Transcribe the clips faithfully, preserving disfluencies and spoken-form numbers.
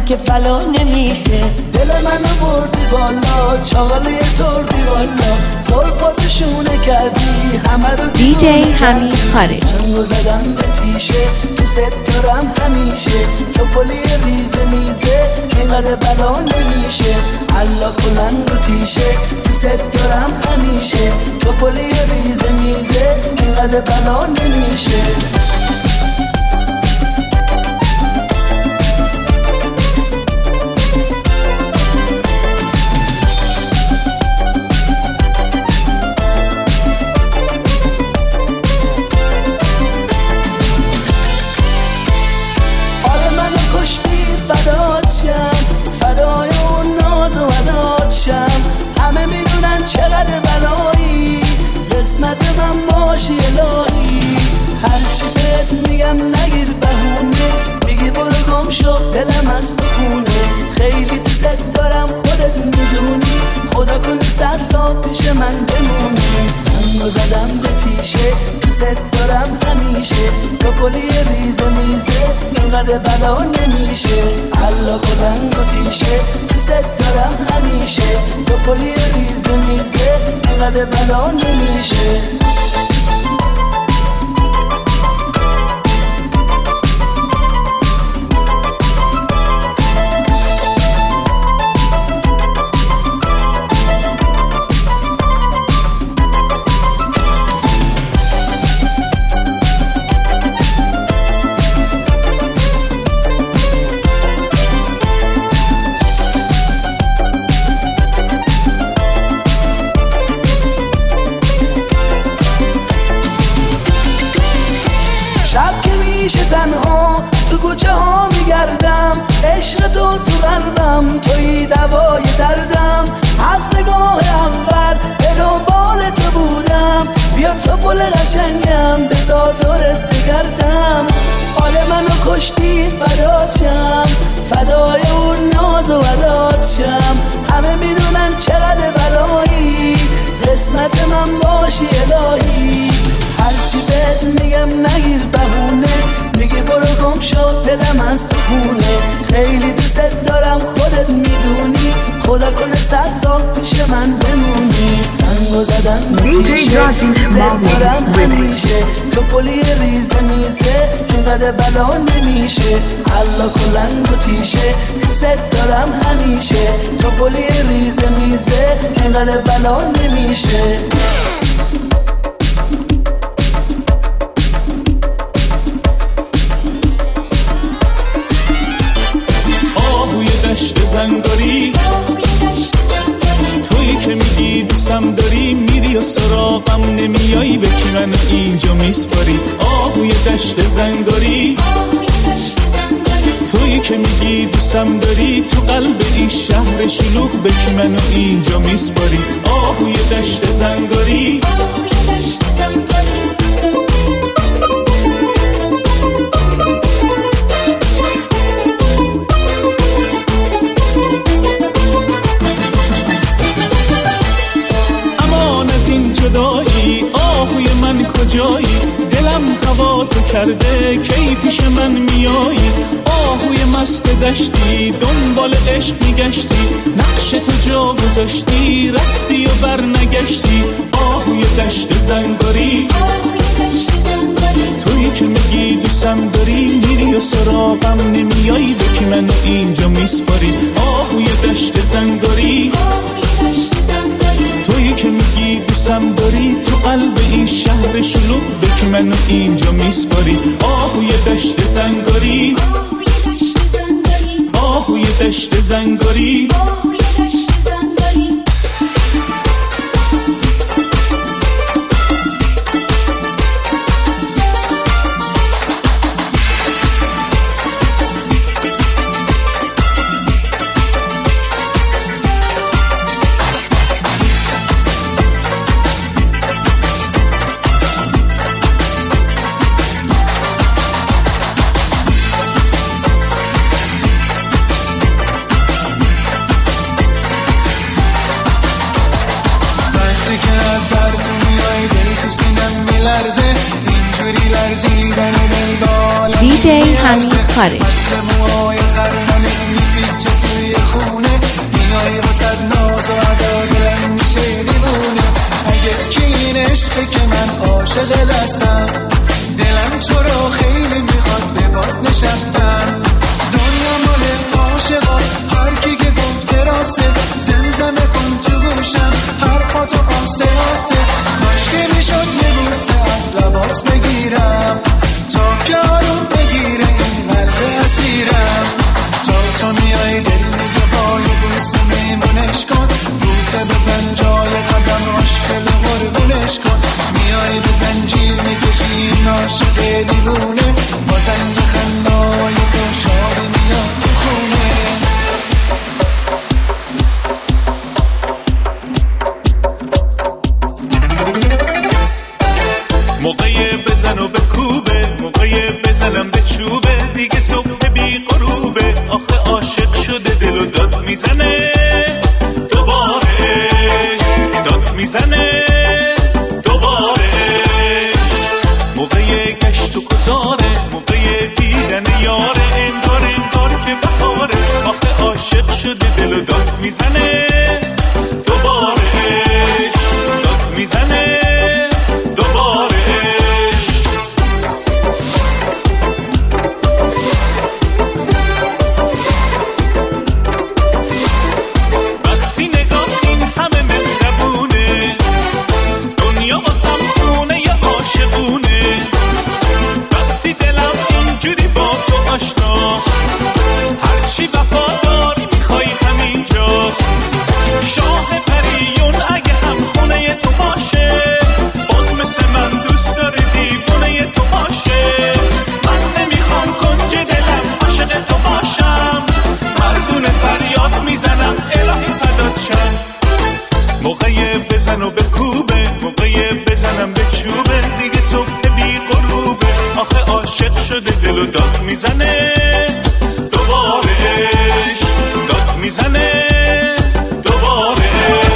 که بلا نمیشه. دل منو بردی بالا چاله تردی والا، زلفاتشونه کردی همه رو دی جی حمید خارج. سنگو زدم به تیشه تو ست دارم همیشه، تو پلی ریزه میزه اینقدر بلا نمیشه. الله کنن رو تیشه تو ست دارم همیشه، تو پلی ریزه میزه اینقدر بلا نمیشه. فدای اون ناز و وداد شم، همه میدونن چقدر بلایی قسمت من باشی الهی. هرچی بهت میگم نگیر بهونه، میگی برو گم شو دلم از تو خونه. خیلی دوست دارم خودت میدونی، خدا کنه صد سال پیش من بمونی. سنگو زدم به تیشه تو ست دارم همیشه، تو پلی ریزه میزه اینقدر بلا نمیشه. الله کنن رو تیشه تو ست دارم همیشه، تو پلی ریزه میزه اینقدر بلا نمیشه. شب که میشه تنها تو کوچه ها میگردم، عشق تو تو قلبم توی دوای دردم. از نگاه اول به دنبال تو بودم، بیا تو پل قشنگم بذار دورت بگردم. حال منو کشتی فدات شم، فدای اون ناز و ودات شم. همه میدونن چقدر بلایی قسمت من باشی الهی. هرچی بهت میگم نگیر بهونه، میگی برو گم شو دلم از تو خونه. خیلی دوست دارم خودت میدونی، خدا کنه صد سال پیش من بمونی. سنگو زدم به تیشه دوست دارم همیشه، تو پلی ریزه میزه اینقدر بلا نمیشه. الله کنن رو تیشه دوست دارم همیشه، تو پلی ریزه میزه اینقدر بلا نمیشه. دشت زنگاری تویی که میگی دوستم داری، میری و سراغم نمیایی به کی منو اینجا میسپاری. آهوی دشت زنگاری تویی که میگی دوستم داری، تو قلب این شهر شلوغ به کی منو اینجا میسپاری. آهوی دشت زنگاری جدایی. آهوی من کجایی؟ دلم هوا تو کرده کی پیش من میایی. آهوی مست دشتی دنبال عشق میگشتی، نقش تو جا گذاشتی رفتی و بر نگشتی. آهوی دشت زنگاری تویی که میگی دوستم داری، میری و سراغم نمیایی به کی منو اینجا میسپاری. آهوی دشت زنگاری تویی که میگی دوستم داری، تو قلب این شهر شلوغ به کی منو اینجا میسپاری. آهوی دشت زنگاری آهوی دشت زنگاری دی جی حمید خارج. صد ناز و ادا دلم میشه دیوونه. اگه کی این عشقه که من عاشق دستم، دلم تو رو خیلی میخواد به باد نشستم. دنیا مال عاشقاست، هر کی که گفته راسته، زمزمه کن تو گوشم هر پا تو آسه آسه. کاش که میشد یه بوسه از لبات بگیرم، تا که آروم بگیره این قلب اسیرم. تا تو میای دل میگه با یه بوسه میمونش کن، بوسه بزن جای قدم عاشق قربونش کن. میای به زنجیر میکشی این عاشق دیوونه، با زنگ خندای تو شاد میاد تو خونه. موقع بزن و بکوبه، موقع بزنم به چوبه، دیگه صبح بی غروبه. آخه عاشق شده دل و داد میزنه دوباره، داد میزنه دوباره. موقع گشت و گذاره، موقع دیدن یاره، انگار انگار که بهاره. آخه عاشق شده دل و داد میزنه دوباره، داد میزنه دوباره. وقتی نگاه این همه مهربونه، دنیا واسم خونه ی عاشقونه. وقتی دلم اینجوری با تو آشناست، هرچی وفاداری میخوای همینجاست. شاه پریون اگه هم خونه تو باشه، باز مثل من دوست داره دیوونه تو باشه. من نمیخوام کنج دلم عاشق تو باشم، مردونه فریاد میزنم الهی فدات شم. موقع بزن و بکوبه، موقع بزنم به چوبه، دیگه صبح بی غروبه. آخه عاشق شده دل و داد میزنه دوباره، داد میزنه دوباره.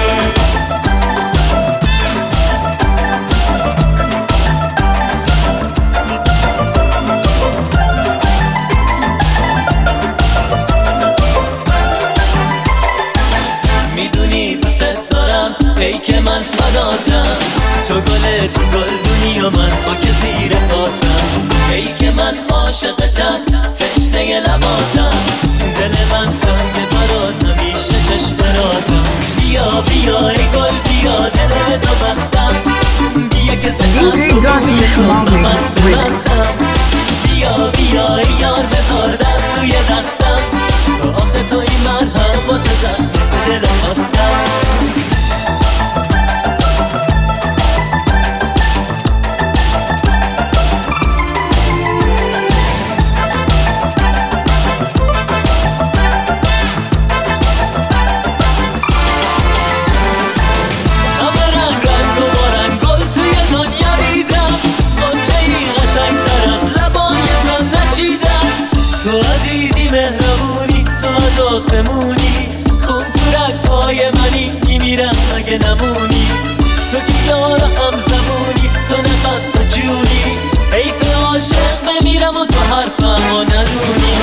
میدونی دوست دارم، ای که من فداتم. تو گل تو گلدونی و من خاک زیر پاتم. ای که من عاشقتم، تشنه لباتم. دل من تنگ برات، همیشه چشم براتم. بیا بیا ای گل بیا، دل تو بستم. بیا که زدم تو روی تو نمست ببستم. بیا بیا ای یار بذار دست توی دستم. آخه توی من هم واسه زخم دلم هستم. آسمونی خون تو رگ‌های منی، میمیرم اگه نمونی. تو که یار هم زبونی، تو نفس تو جونی. حیف عاشق بمیرم و تو حرفم و ندونی.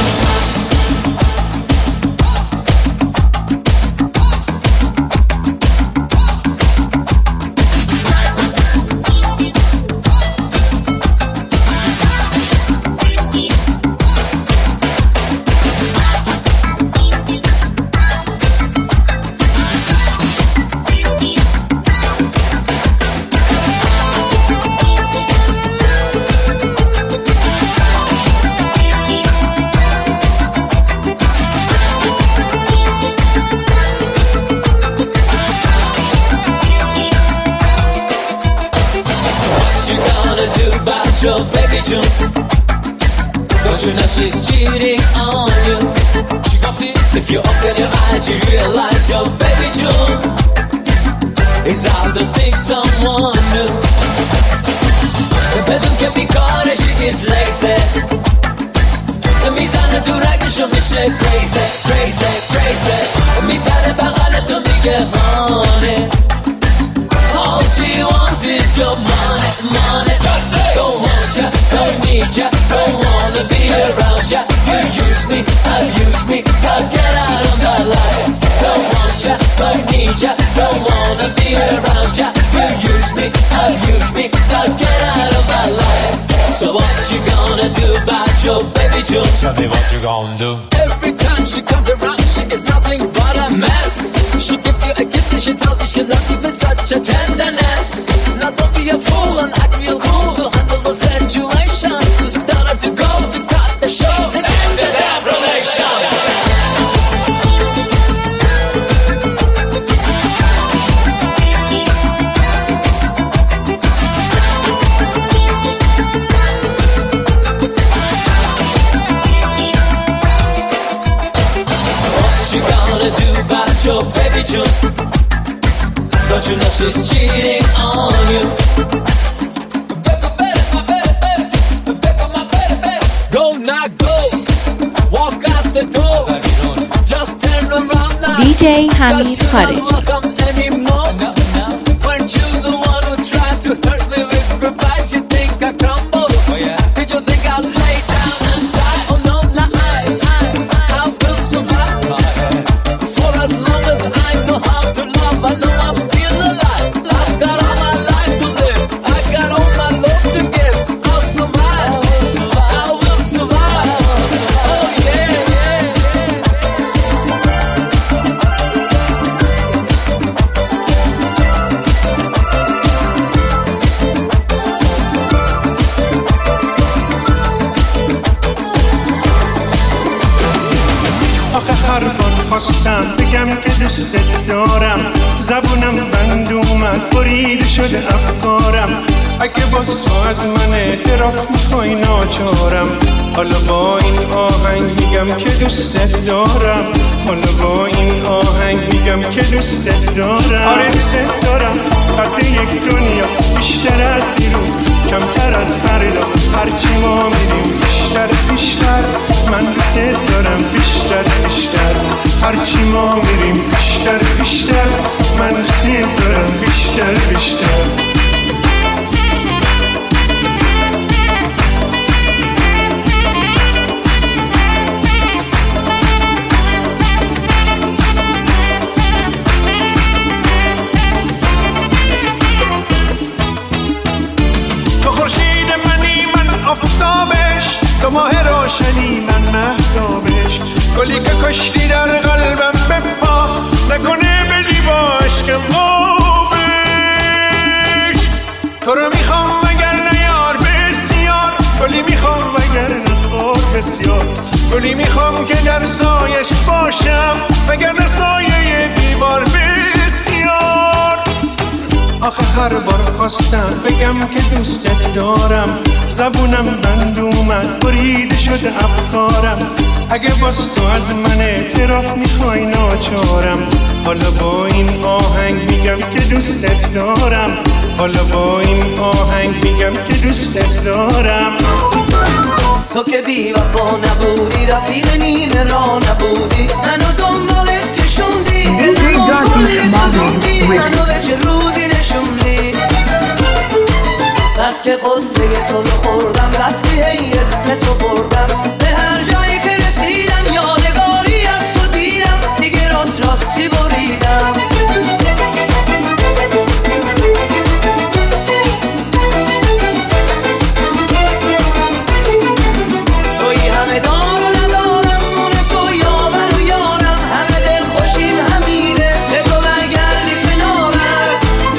Your baby June, don't you know she's cheating on you? She got it. If you open your eyes, you realize your baby June is out to seek someone new. بدون که بیکاره she is lazy. میزنه تو رگشو میشه crazy, crazy, crazy. میپره بغل تو میگه هانه. All she wants is your money, money. Don't want ya, don't need ya, don't wanna be around ya. You use me, abuse me, now get out of my life. Don't want ya. need ya, don't wanna be around ya. You use me, abuse me, now get out of my life. So what you gonna do about your baby June? Tell me what you gonna do. Every time she comes around, she is nothing but a mess. She gives you a kiss and she tells you she loves you with such a tenderness. Now don't be a fool and act real cool to handle the situation. To start up to go to cut the show, then end the damn relation. You gonna do about your baby June? Don't you know she's cheating on you? Go now, go. Walk out the door. Just turn around now. دی جی حمید خارجی. Weren't you the one who tried to hurt me with goodbyes? You think I crumble? Oh yeah. Did you think I'll lay down and die? Oh no, not I, I, I will survive. For as long as I know how to love, I know I'm still alive. I've got all my life to live. I got all my love to give. I'll survive. I will survive. I will survive. Oh yeah, yeah, yeah. آخه هر بار خواستم بگم که دوستت دارم، زبونم بند اومد بریده شده افکارم. اگه باز تو از من اعتراف میخوای ناچارم. حالا با این آهنگ میگم که دوستت دارم. حالا با این آهنگ میگم که دوستت دارم. آره دوستت دارم، قد یک دنیا بیشتر از دیروز، کمتر از فردا. هرچی ما میریم بیشتر بیشتر، من دوستت دارم بیشتر بیشتر. هرچی ما میریم بیشتر بیشتر، من دوستت دارم بیشتر بیشتر. تو ماه روشنی من مهتابش، گلی که کشتی در قلبم بپا نکنه بدی با عشقم آبش. تو رو میخوام وگرنه یار بسیار، گلی میخوام وگرنه خور بسیار. گلی میخوام که در سایش باشم وگرنه سایه دیوار بسیار. آخه هر بار خواستم بگم که دوستت دارم، زبونم بند اومد بریده شده افکارم. اگه باز تو از من اعتراف میخوای ناچارم. حالا با این آهنگ میگم که دوستت دارم. حالا با این آهنگ میگم که دوستت دارم. تو که بی وفا نبودی، رفیق نیمه را نبودی، منو دنبالت کشوندی، دلمو کلی سوزوندی، منو به چه روزی نشوندی. بس که قصه تو رو خوردم، بس که هی اسم تو بردم، به هر جایی که رسیدم یادگاری از تو دیدم، دیگه راست راستی بریدم. توی همه دار و ندارم، مونس و یاور و یارم، همه دل خوشیم همینه به تو برگردی کنارم.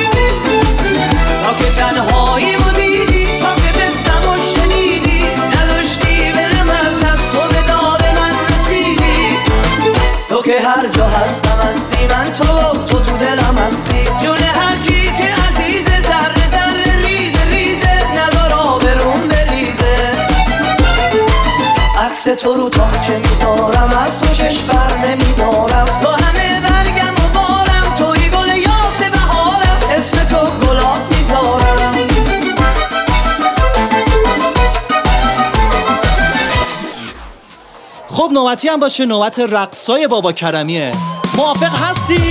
تا که تنهایی و دیدی، تا که بستم و شنیدی، نداشتی برم از تو به داد من رسیدی. تو که هر جا هستم هستی، من تو تو تو دلم هستی. جون هر کی که عزیزه، ذره ذره ریزه ریزه، ندار آبروم بریزه. عکس تو رو تا چه میذارم، از تو چشم بر نمیدارم. تو همه برگم و بارم، توی گل یاس بهارم، اسم تو گلاب میذارم. خب نوبتی هم باشه، نوبت رقصای بابا کرمیه. موافق هستی؟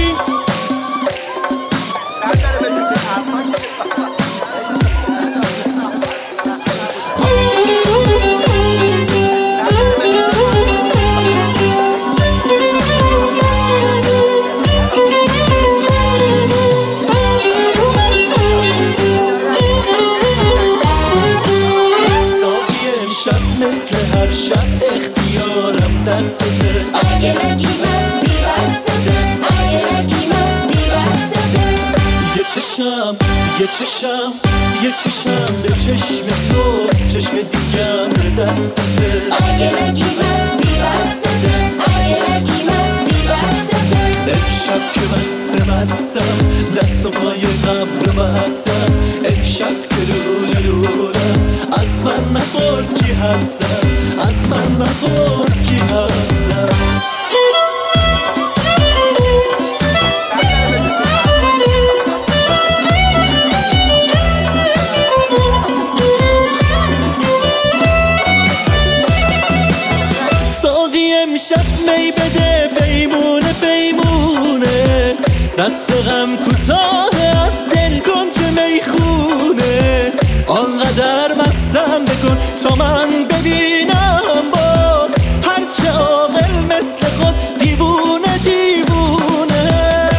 دستته اگه نگی مستی بستته اگه نگی مستی بستته یه چشم یه چشم یه چشم به چشم تو چشم دیگم به دستته اگه نگی مستی بستته اگه نگی مستی بستته امشب که مست مستم دست و پای قبر بستم امشب که لوله لولم از من نپرس کی هستم از من نپرس کی هستم ساقی امشب می بده بیمونه بیمونه دست غم کوتاه از دل کن چه میخونه آنقدر مستم بکن تا من ببینم باز هرچه عاقل مثل خود دیوونه دیوونه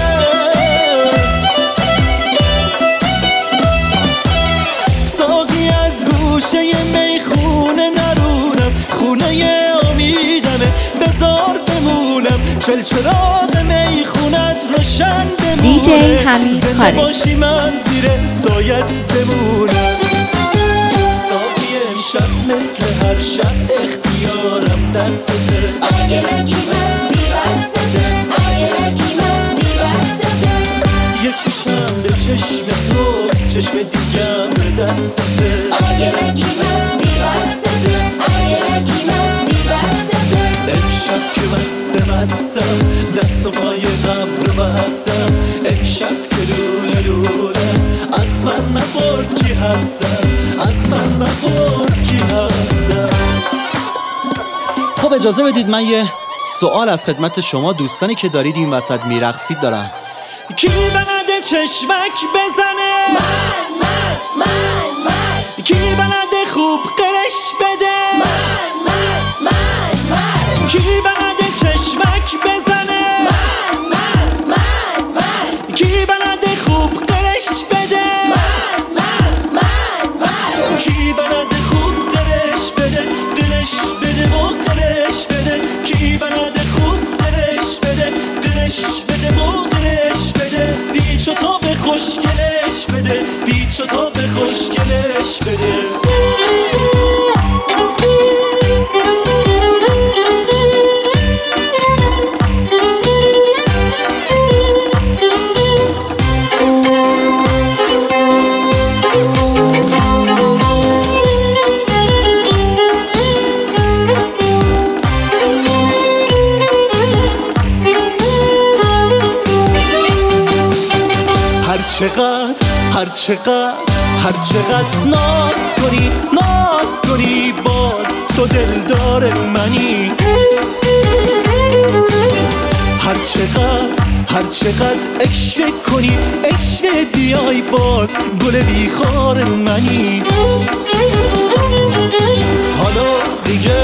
ساقی از گوشه میخونه نرونم خونه امیدمه بذار بمونم چلچراغ میخونت روشن بمونه دیجی حمید خارج باشی من زیر سایت بمونم ساقی امشب مثل هر شب اختیارم دستته اگه نگی مستی بستته اگه نگی مستی بستته یه چشم به چشم تو چشم دیگم به دستته اگه نگی مستی بستته اگه نگی مستی بستته امشب که مست مستم دست و پای قبر بستم امشب که لوله لولم از من نپرس کی هستم از من نپرس کی هستم خب اجازه بدید من یه سوال از خدمت شما دوستانی که دارید این وسط میرقصید دارم. کی بلده چشمک بزنه من من من من کی بلده خوب قرش بده من من من من کی بلده چشمک بزنه من من من من کی بلده خوب قرش بده من من من من کی بلده خوب قرش بده قرش بده و قرش بده کی بلده خوب قرش بده قرش بده و قرش بده بیچو تا به خوشگلش بده بیچو تا به خوشگلش بده چقدر هر چقدر هر چقدر ناز کنی ناز کنی باز تو دلدار منی هر چقدر هر چقدر عشق کنی عشق بیای باز گل بیخار منی حالا دیگه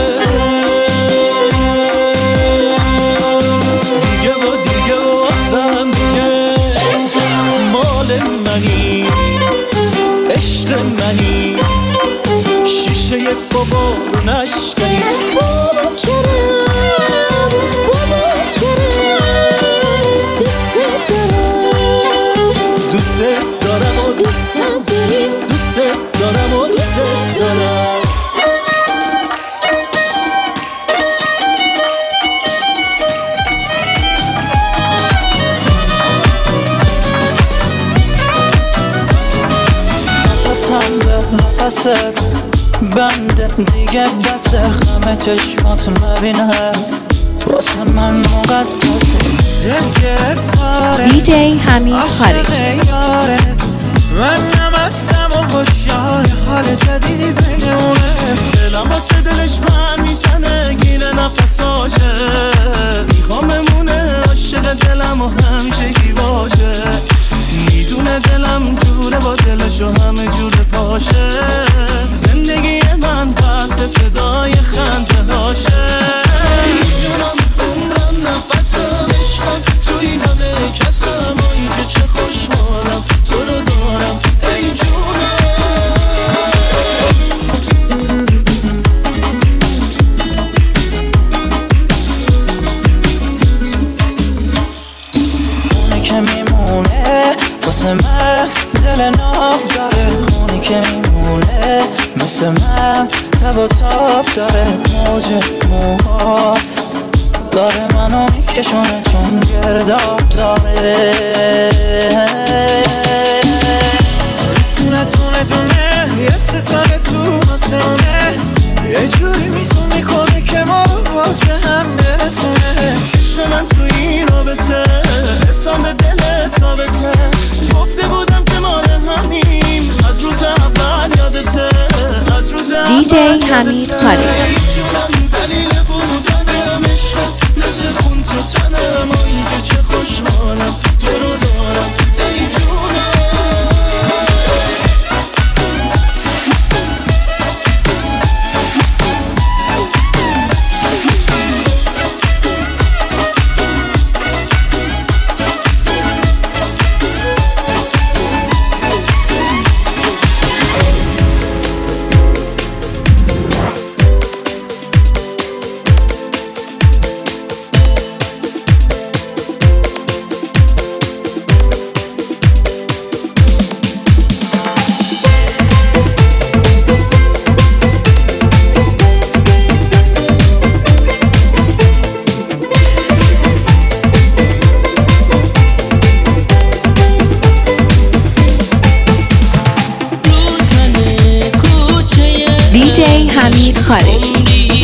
دیگه و دیگه و ازم دیگه مال منی عشق منی شیشه بابا رو نشکنی بابا کرم بابا کرم دوست دارم دوست دارم و دوست داریم دوست دارم و دوست دارم نفست بنده دیگه بسه همه چشماتو نبینه واسه من مقدسه دل گرفتاره دیجی حمید خارج من نمستم و خوشیار حال جدیدی بینمونه دلم واسه دلش من میزنه گیره نفساشه میخوام بمونه عاشق دلم و همیشگی باشه میدونه دلم جوره با دلشو همه جوره پاشه زندگی من پس صدای خنده هاشه میدونم عمرم نفسم عشقم توی همه کسم آیی که چه خوشحالم تو رو دارم ای جونم که میمونه مثل من تب و تاب داره موج موهات داره منو میکشونه چون گرداب داره دونه دونه دونه یه ستاره تو آسمونه یه جوری میزون میکنه که ما رو باز به هم برسونه عشق من تو این رابطه حسام به دلت ثابته گفته بودم که مال همیم از روز اول یادته از روز اول دی جی حمید خارجی دلیل بودنم عشق مثل خون تو تنم آیی که چه خوشحالم تو رو دارم ای جونم دی جی حمید خارجی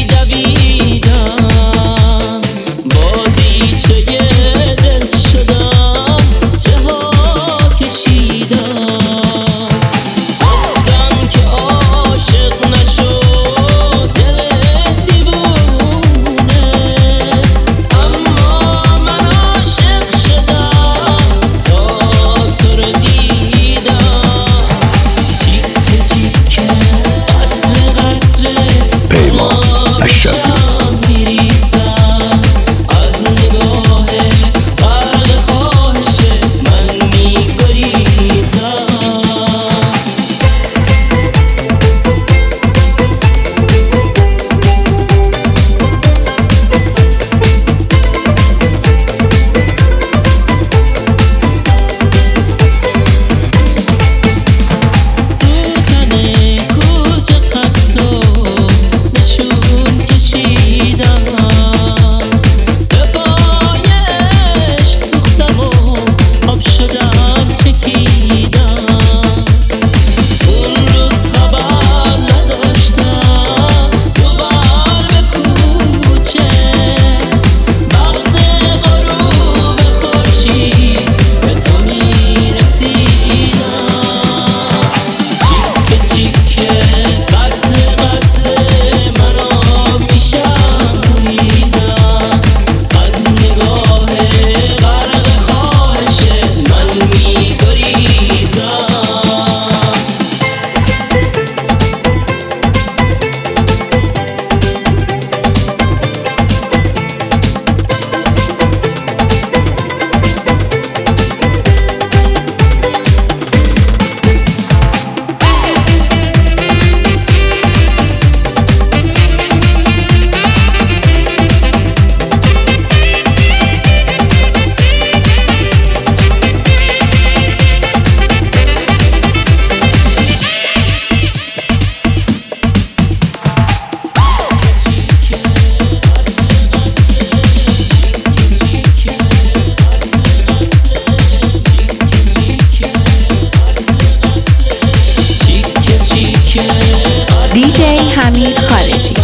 دی جی حمید خارجی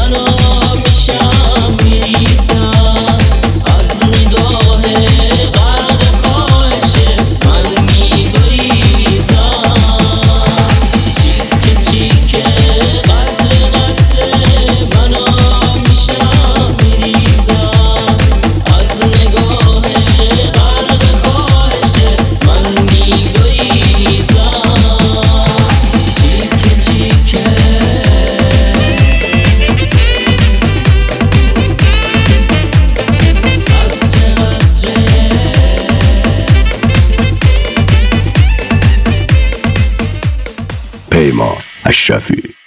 پیمان اشرفی.